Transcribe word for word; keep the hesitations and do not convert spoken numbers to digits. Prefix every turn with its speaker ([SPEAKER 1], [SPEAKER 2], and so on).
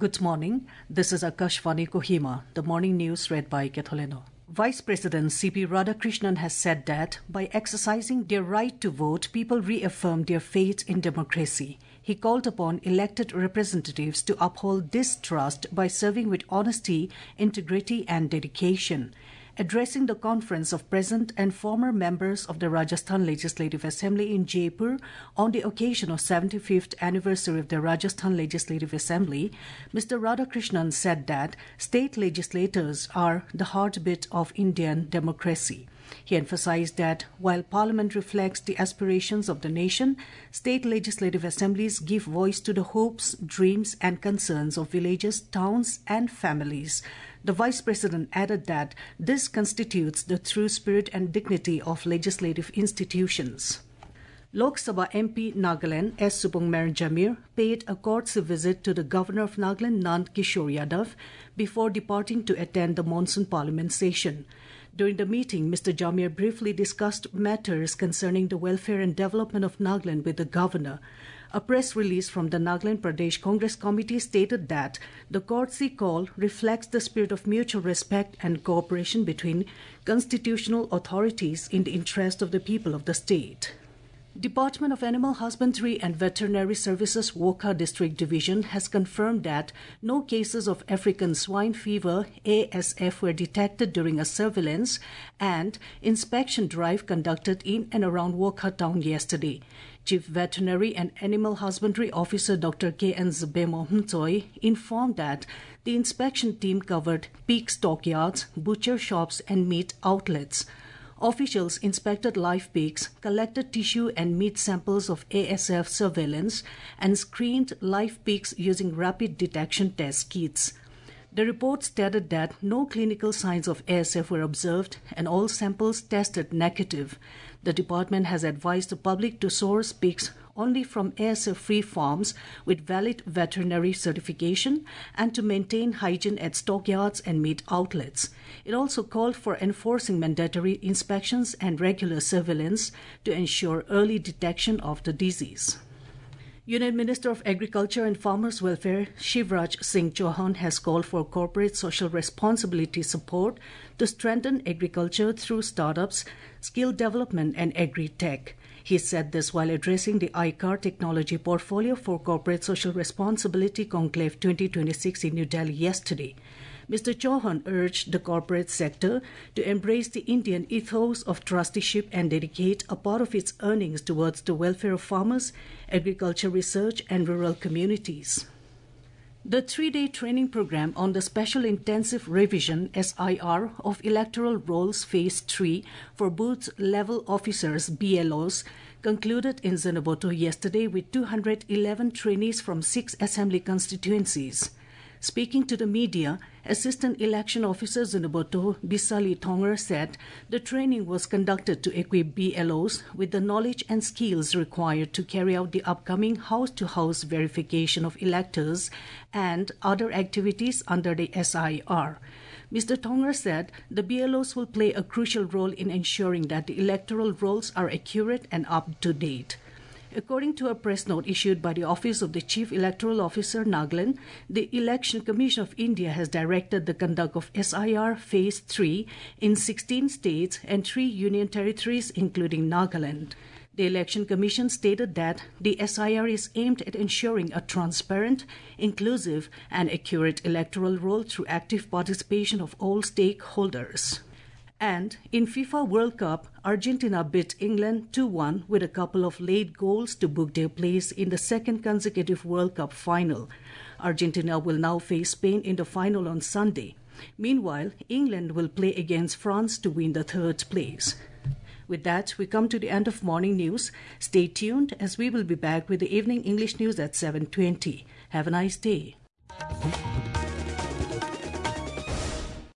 [SPEAKER 1] Good morning. This is Akashvani Kohima, the morning news read by Ketholeno. Vice President C P Radhakrishnan has said that by exercising their right to vote, people reaffirm their faith in democracy. He called upon elected representatives to uphold this trust by serving with honesty, integrity and dedication. Addressing the conference of present and former members of the Rajasthan Legislative Assembly in Jaipur on the occasion of seventy-fifth anniversary of the Rajasthan Legislative Assembly, Mister Radhakrishnan said that state legislators are the heartbeat of Indian democracy. He emphasized that while Parliament reflects the aspirations of the nation, state legislative assemblies give voice to the hopes, dreams and concerns of villages, towns and families. The Vice President added that this constitutes the true spirit and dignity of legislative institutions. Lok Sabha M P Nagaland S. Subhangmer Jamir paid a courtesy visit to the Governor of Nagaland Nand Kishore Yadav before departing to attend the monsoon parliament session. During the meeting, Mister Jamir briefly discussed matters concerning the welfare and development of Nagaland with the Governor. A press release from the Nagaland Pradesh Congress Committee stated that the courtesy call reflects the spirit of mutual respect and cooperation between constitutional authorities in the interest of the people of the state. Department of Animal Husbandry and Veterinary Services Wokha District Division has confirmed that no cases of African swine fever A S F were detected during a surveillance and inspection drive conducted in and around Wokha town yesterday. Chief Veterinary and Animal Husbandry Officer Doctor K N Zbemo Mtoi informed that the inspection team covered pig stockyards, butcher shops and meat outlets. Officials inspected live pigs, collected tissue and meat samples of A S F surveillance, and screened live pigs using rapid detection test kits. The report stated that no clinical signs of A S F were observed and all samples tested negative. The department has advised the public to source pigs only from A S F-free farms with valid veterinary certification and to maintain hygiene at stockyards and meat outlets. It also called for enforcing mandatory inspections and regular surveillance to ensure early detection of the disease. Union Minister of Agriculture and Farmers Welfare Shivraj Singh Chauhan has called for corporate social responsibility support to strengthen agriculture through startups, skill development and agri-tech. He said this while addressing the I C A R Technology Portfolio for Corporate Social Responsibility Conclave twenty twenty-six in New Delhi yesterday. Mister Chauhan urged the corporate sector to embrace the Indian ethos of trusteeship and dedicate a part of its earnings towards the welfare of farmers, agriculture research and rural communities. The three-day training program on the Special Intensive Revision S I R of Electoral Rolls Phase three for booth-level officers B L Os concluded in Zanaboto yesterday with two hundred eleven trainees from six assembly constituencies. Speaking to the media, Assistant Election Officer Zanaboto Bisali Thonger said the training was conducted to equip B L Os with the knowledge and skills required to carry out the upcoming house-to-house verification of electors and other activities under the S I R. Mister Thonger said the B L Os will play a crucial role in ensuring that the electoral rolls are accurate and up-to-date. According to a press note issued by the Office of the Chief Electoral Officer Nagaland, the Election Commission of India has directed the conduct of S I R Phase three in sixteen states and three union territories including Nagaland. The Election Commission stated that the S I R is aimed at ensuring a transparent, inclusive and accurate electoral roll through active participation of all stakeholders. And in FIFA World Cup, Argentina beat England two one with a couple of late goals to book their place in the second consecutive World Cup final. Argentina will now face Spain in the final on Sunday. Meanwhile, England will play against France to win the third place. With that, we come to the end of morning news. Stay tuned as we will be back with the evening English news at seven twenty. Have a nice day.